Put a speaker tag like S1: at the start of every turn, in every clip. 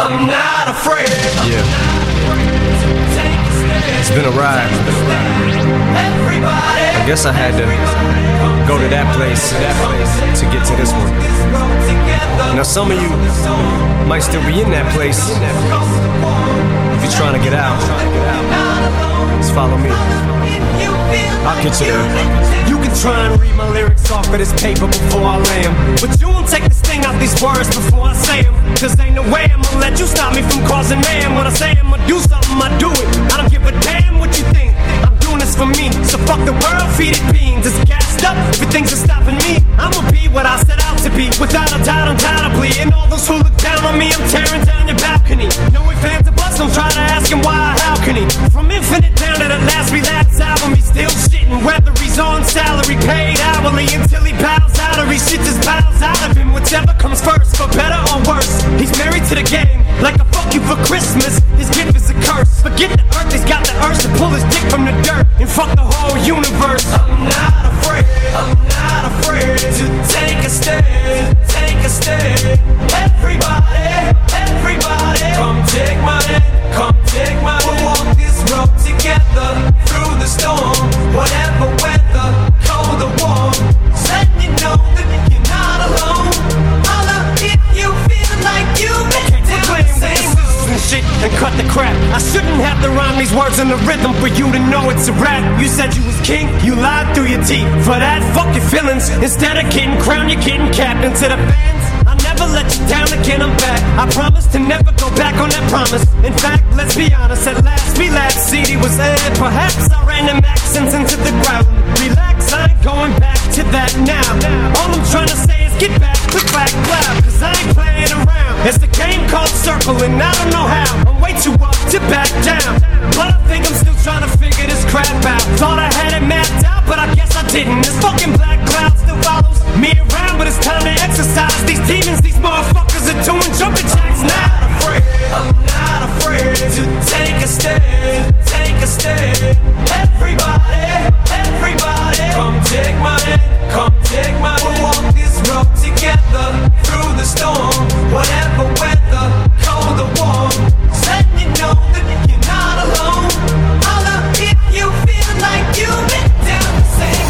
S1: I'm not afraid.
S2: Yeah. It's been a ride. I guess I had to go to that place to get to this one. Now some of you might still be in that place. If you're trying to get out, just follow me. I'll get you there.
S1: You can try and read my lyrics off of this paper before I lay them, but you won't take the sting out these words before I say them. Cause ain't no way I'm gonna let you stop me from causing mayhem. When I say I'm gonna do something, I do it. I don't give a damn what you think. I'm doing this for me, so fuck the world, feed it beans. It's gassed up, if it thinks it's stopping me, I'ma be what I set out to be, without a doubt, undoubtedly. And all those who look down on me, I'm tearing down your balcony. No ifs, ands, or buts, don't try to ask him why or how can he. From Infinite down to the last relapse album, he's still shitting, whether he's on salary, paid hourly, until he bows out or he shit just bows out of him. Whichever comes first, for better or worse. He's married to the game, like a fuck you for Christmas. His gift is a curse. Forget the earth, he's got the urge to pull his dick from the dirt and fuck the whole universe. I'm not afraid, I'm not afraid to take a stand, take a stand. Everybody, everybody, come take my hand, come take my hand. We'll walk this road together through the storm, whatever weather, cold or warm. Letting you know that you're not alone. Holla if you feel like you've been down the same road. Shit and cut the crap. I shouldn't have to rhyme these words in the rhythm for you to know it's a rap. You said you was king, you lied through your teeth. For that, fuck your feelings. Instead of getting crowned, you're getting capped. And to the fans, I'll never let you down again, I'm back. I promise to never go back on that promise. In fact, let's be honest, at last we laughed. CD was aired, perhaps I ran them accents into the ground. Relax, I ain't going back to that now. All I'm trying to say is get back, click back, clap. Cause I ain't playing around. It's the game called Circle and I don't know how. I'm way too up to back down, but I think I'm still trying to figure this crap out. Thought I had it mapped out, but I guess I didn't. This fucking black cloud still follows me around, but it's time to exercise these demons. These motherfuckers are doing jumping jacks now. I'm not afraid to take a stand, take a stand. Everybody, everybody, come take my hand, come take my hand. We'll walk this road together through the storm, whatever weather, cold or warm. Letting you know that you're not alone. Holla if you feel like you've been down the same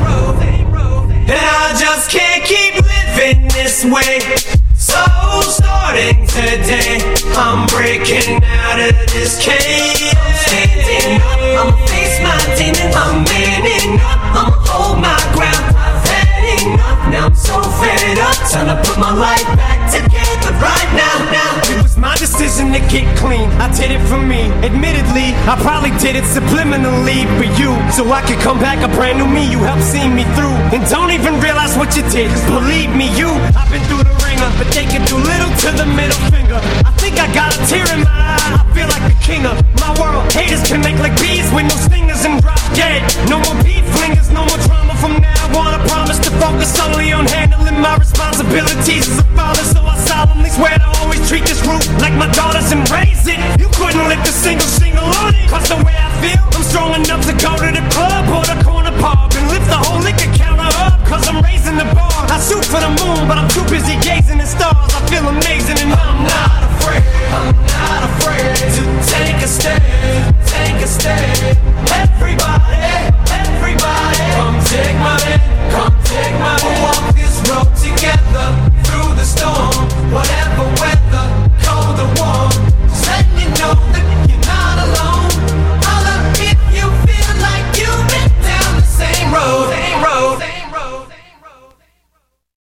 S1: road. And I just can't keep living this way. So starting today, I'm breaking out of this cage. I'm standing up, I'ma face my demons. I'm manning up, I'ma hold my ground. I've had enough, now I'm so fed up. Time to put my life back together right now. It was my decision to get clean, I did it for me. Admittedly, I probably did it subliminally for you, so I could come back a brand new me. You helped see me through, and don't even realize what you did. Cause believe me, I've been through the ringer, but they can do little to the middle finger. I think I got a tear in my eye, I feel like the king of my world. Haters can make like bees with no stingers and drop dead. No more beef flingers, no more drama from now on. I promise to focus solely on handling my responsibilities as a father. So I solemnly swear to always treat this roof like my daughters and raise it. You couldn't lift a single